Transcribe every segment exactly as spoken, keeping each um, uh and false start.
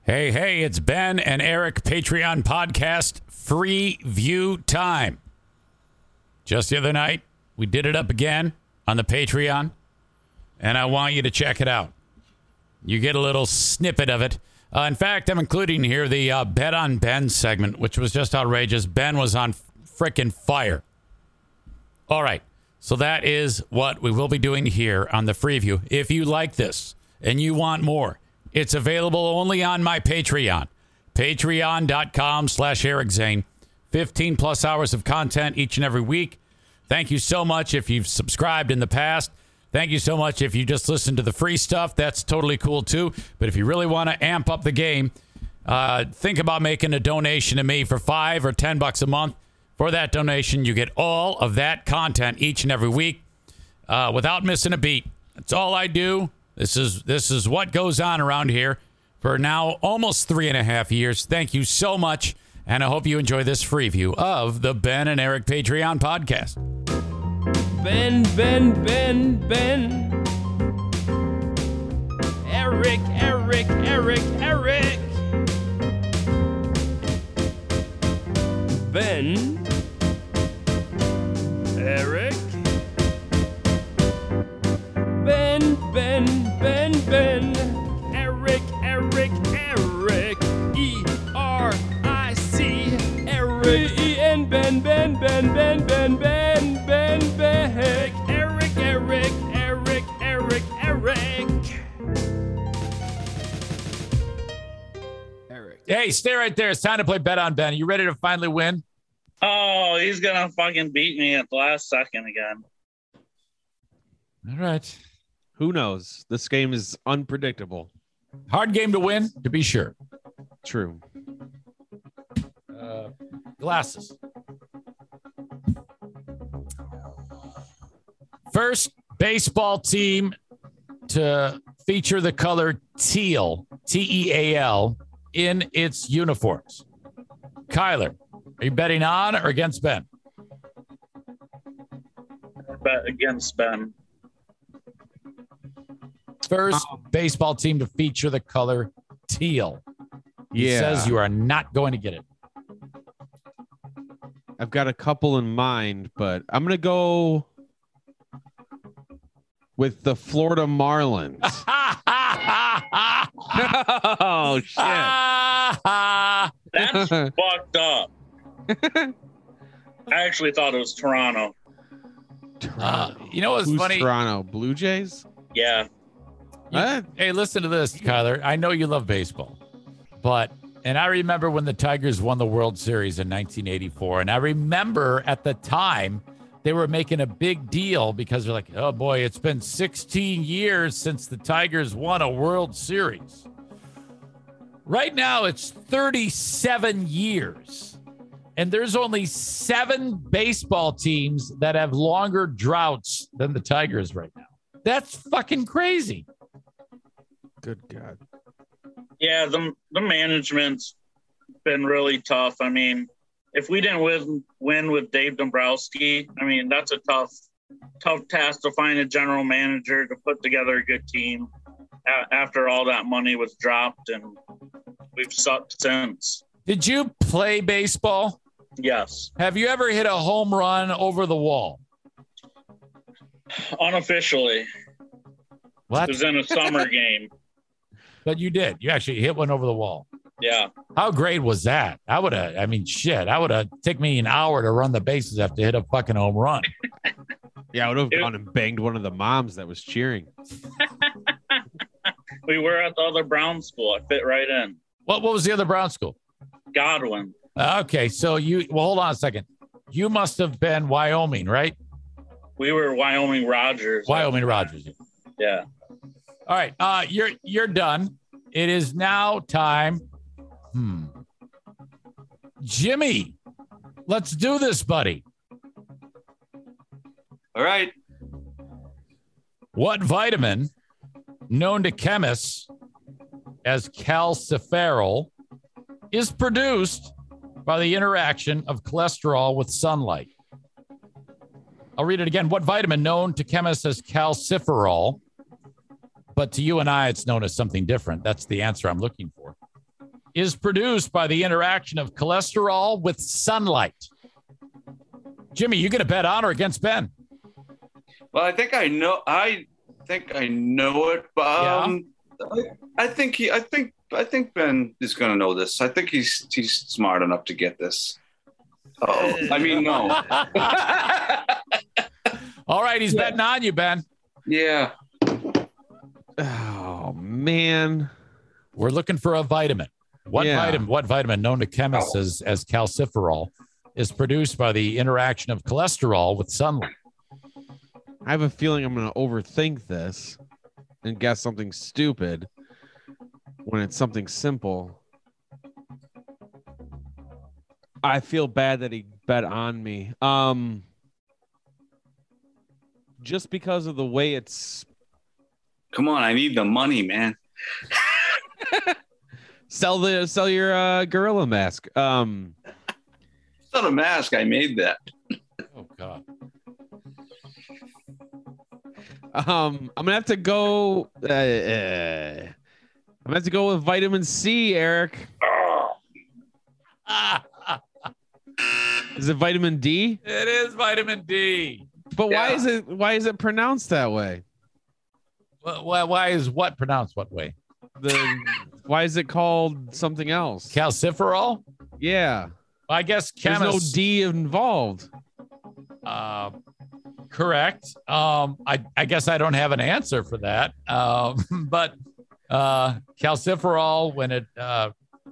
Hey, hey, it's Ben and Eric Patreon podcast free view time. Just the other night, we did it up again on the Patreon, and I want you to check it out. You get a little snippet of it. Uh, in fact, I'm including here the uh, Bet on Ben segment, which was just outrageous. Ben was on frickin' fire. All right, so that is what we will be doing here on the free view. If you like this and you want more, it's available only on my Patreon. Patreon.com slash Eric Zane. fifteen plus hours of content each and every week. Thank you so much if you've subscribed in the past. Thank you so much if you just listen to the free stuff. That's totally cool too. But if you really want to amp up the game, uh, think about making a donation to me for five or ten bucks a month. For that donation, you get all of that content each and every week uh, without missing a beat. That's all I do. This is this is what goes on around here for now almost three and a half years. Thank you so much, and I hope you enjoy this free view of the Ben and Eric Patreon podcast. Ben, Ben, Ben, Ben. Eric, Eric, Eric, Eric. Ben. Eric. Ben, Ben, Ben, Ben. Eric, Eric, Eric. E R I C. Eric. E N. Ben, Ben, Ben, Ben, Ben, Ben, Ben, Ben. Eric, Eric, Eric, Eric, Eric. Eric. Hey, stay right there. It's time to play Bet on Ben. Are you ready to finally win? Oh, he's gonna fucking beat me at the last second again. All right. Who knows? This game is unpredictable. Hard game to win, to be sure. True. Uh, glasses. First baseball team to feature the color teal, T E A L, in its uniforms. Kyler, are you betting on or against Ben? Bet against Ben. First baseball team to feature the color teal. He Yeah. says you are not going to get it. I've got a couple in mind, but I'm going to go with the Florida Marlins. Oh, shit. That's fucked up. I actually thought it was Toronto. Uh, you know what's Who's funny? Toronto? Blue Jays? Yeah. You- Huh? Hey, listen to this, Kyler. I know you love baseball, but, and I remember when the Tigers won the World Series in nineteen eighty-four, and I remember at the time they were making a big deal because they're like, oh boy, it's been sixteen years since the Tigers won a World Series. Right now, it's thirty-seven years, and there's only seven baseball teams that have longer droughts than the Tigers right now. That's fucking crazy. Good God. Yeah, the the management's been really tough. I mean, if we didn't win win with Dave Dombrowski, I mean, that's a tough tough task to find a general manager to put together a good team a- after all that money was dropped, and we've sucked since. Did you play baseball? Yes. Have you ever hit a home run over the wall? Unofficially. What? It was in a summer game. But you did. You actually hit one over the wall. Yeah. How great was that? I would have, I mean, shit, I would have taken me an hour to run the bases after hit a fucking home run. Yeah, I would have It- gone and banged one of the moms that was cheering. We were at the other Brown school. I fit right in. What, what was the other Brown school? Godwin. Okay, so you, well, hold on a second. You must have been Wyoming, right? We were Wyoming Rogers. Wyoming Rogers. Yeah. All right, uh, you're you're done. It is now time. Hmm. Jimmy, let's do this, buddy. All right. What vitamin, known to chemists as calciferol, is produced by the interaction of cholesterol with sunlight? I'll read it again. What vitamin, known to chemists as calciferol, but to you and I, it's known as something different. That's the answer I'm looking for. is produced by the interaction of cholesterol with sunlight? Jimmy, you going to bet on or against Ben? Well, I think I know. I think I know it, but um, yeah. I, I think he. I think. I think Ben is going to know this. I think he's he's smart enough to get this. Oh, I mean, no. All right, he's yeah. betting on you, Ben. Yeah. Oh man, we're looking for a vitamin. What yeah. vitamin? What vitamin, known to chemists oh. as as calciferol, is produced by the interaction of cholesterol with sunlight? I have a feeling I'm going to overthink this and guess something stupid when it's something simple. I feel bad that he bet on me. Um, just because of the way it's. Come on, I need the money, man. sell the sell your uh, gorilla mask. Um, it's not a mask. I made that. Oh God. Um, I'm gonna have to go. Uh, uh, I'm gonna have to go with vitamin C, Eric. Is it vitamin D? It is vitamin D. But yeah. why is it? Why is it pronounced that way? Well, why is what pronounced what way? The why is it called something else? Calciferol? Yeah. I guess chemists. There's no D involved. Uh, correct. Um, I, I guess I don't have an answer for that. Um, but uh, calciferol, when it uh,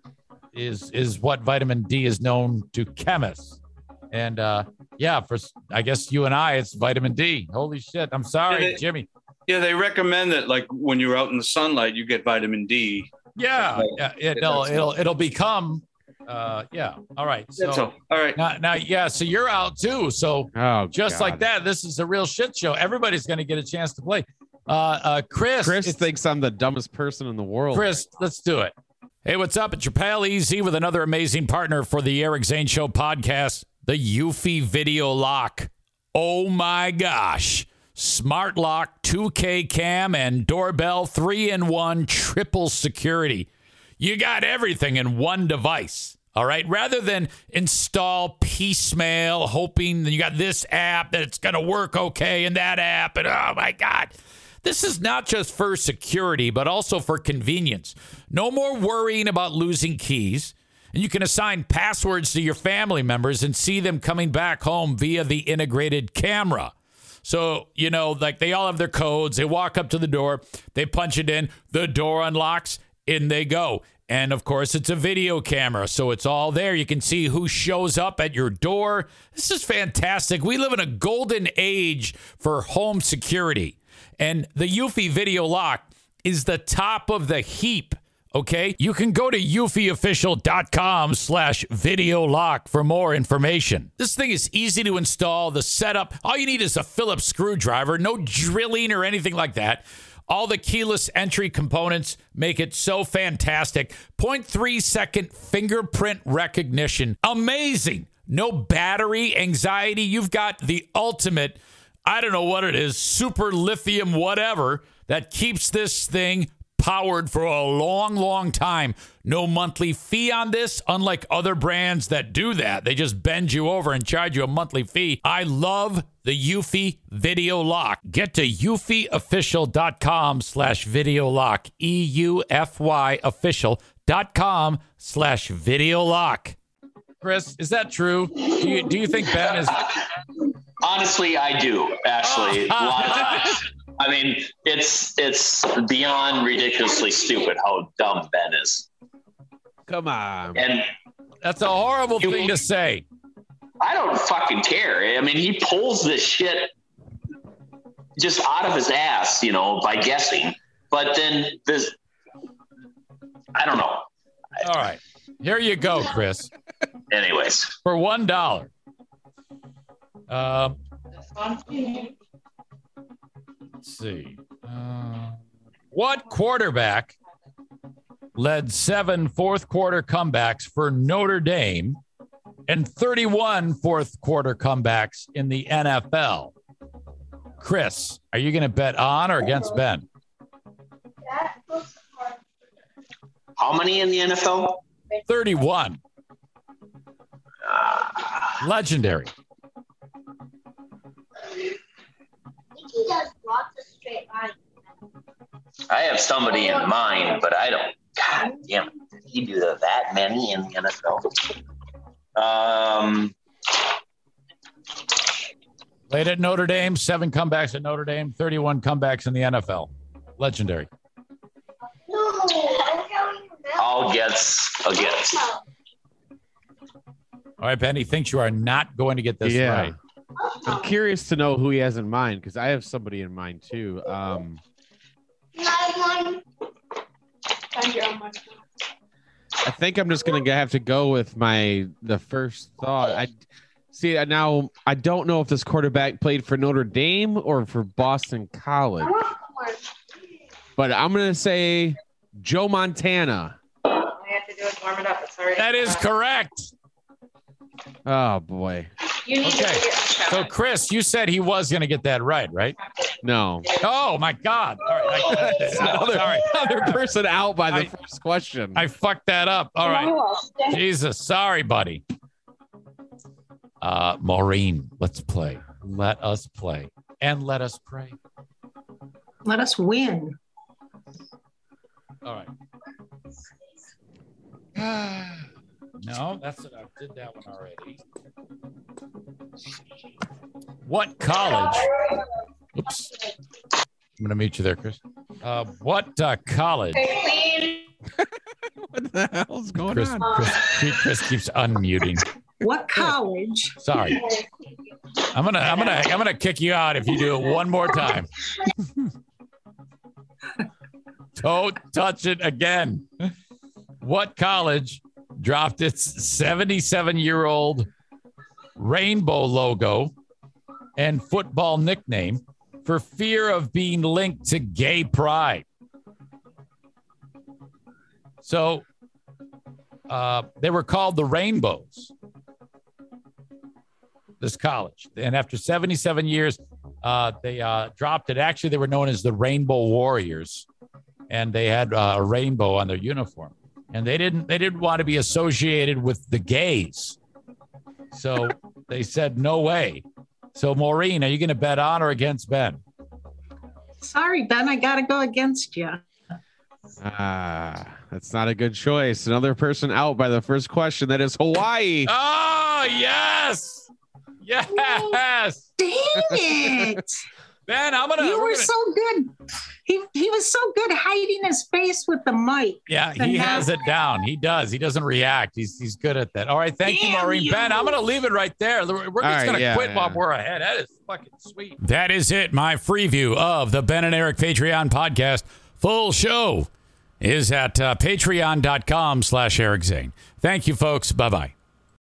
is is what vitamin D is known to chemists, and uh, yeah, for I guess you and I, it's vitamin D. Holy shit! I'm sorry, yeah, they, Jimmy. Yeah, they recommend that, like when you're out in the sunlight, you get vitamin D. Yeah, like, yeah, it'll it'll it'll become. Uh, yeah. All right. So, all. all right. Now, now, yeah. So you're out too. So oh, just God. like that, this is a real shit show. Everybody's going to get a chance to play. Uh, uh, Chris. Chris thinks I'm the dumbest person in the world. Chris, let's do it. Hey, what's up? It's your pal Easy with another amazing partner for the Eric Zane Show podcast, the Eufy Video Lock. Oh my gosh. Smart Lock, two K cam, and doorbell, three in one, triple security. You got everything in one device. All right. Rather than install piecemeal, hoping that you got this app that it's going to work okay and that app. And oh, my God. This is not just for security, but also for convenience. No more worrying about losing keys. And you can assign passwords to your family members and see them coming back home via the integrated camera. So, you know, like they all have their codes. They walk up to the door. They punch it in. The door unlocks. In they go. And, of course, it's a video camera, so it's all there. You can see who shows up at your door. This is fantastic. We live in a golden age for home security. And the Eufy Video Lock is the top of the heap, okay? You can go to eufyofficial.com slash video lock for more information. This thing is easy to install. The setup, all you need is a Phillips screwdriver, no drilling or anything like that. All the keyless entry components make it so fantastic. zero point three second fingerprint recognition. Amazing. No battery anxiety. You've got the ultimate, I don't know what it is, super lithium whatever that keeps this thing powered for a long, long time. No monthly fee on this, unlike other brands that do that. They just bend you over and charge you a monthly fee. I love the Eufy Video Lock. Get to eufyofficial.com slash video lock. E U F Y official.com slash video lock. Chris, is that true? Do you, do you think Ben is... Honestly, I do, actually. A lot of times. I mean, it's it's beyond ridiculously stupid how dumb Ben is. Come on. And that's a horrible you, thing to say. I don't fucking care. I mean, he pulls this shit just out of his ass, you know, by guessing. But then this, I don't know. All right. Here you go, Chris. Anyways. For one dollar. Um, let's see. Uh, what quarterback led seven fourth quarter comebacks for Notre Dame and thirty-one fourth quarter comebacks in the N F L? Chris, are you going to bet on or against Ben? How many in the N F L? thirty-one. Legendary. He does lots of straight lines. I have somebody in mind, but I don't. God damn it. Did he do that many in the N F L? Um, Played at Notre Dame, seven comebacks at Notre Dame, thirty-one comebacks in the N F L. Legendary. No, I'll guess. I'll guess. All right, Ben, he thinks you are not going to get this Yeah. right. I'm curious to know who he has in mind because I have somebody in mind too. Um, Find your own money. I think I'm just gonna have to go with my the first thought. I see now. I don't know if this quarterback played for Notre Dame or for Boston College, but I'm gonna say Joe Montana. All you have to do is warm it up. It's already. That is correct. Oh boy, You need to Okay. figure So, Chris, you said he was going to get that right, right? no. Oh, my God. All right. I, Another, sorry. another person out by the I- first question. I fucked that up. All right. Jesus. Sorry, buddy. Uh, Maureen, let's play. Let us play. And let us pray. Let us win. All right. No, that's it. I did that one already. What college? Oops. I'm going to meet you there, Chris. Uh, what uh, college? What the hell's going Chris, on? Chris, Chris keeps unmuting. What college? Sorry. I'm gonna, I'm gonna, I'm gonna kick you out if you do it one more time. Don't touch it again. What college dropped its seventy-seven-year-old rainbow logo and football nickname for fear of being linked to gay pride? So uh, they were called the Rainbows, this college. And after seventy-seven years, uh, they uh, dropped it. Actually, they were known as the Rainbow Warriors, and they had uh, a rainbow on their uniform. And they didn't they didn't want to be associated with the gays. So they said, no way. So, Maureen, are you going to bet on or against Ben? Sorry, Ben, I got to go against you. Ah, that's not a good choice. Another person out by the first question. That is Hawaii. Oh, yes. Yes. Dang it. Ben, I'm going to. You were so good. He, he was so good hiding his face with the mic. Yeah, he has it down. He does. He doesn't react. He's he's good at that. All right. Thank you, Damn Maureen. you. Ben, I'm going to leave it right there. We're just right, going to yeah, quit yeah. while we're ahead. That is fucking sweet. That is it. My free view of the Ben and Eric Patreon podcast. Full show is at uh, patreon.com slash Eric Zane. Thank you, folks. Bye-bye.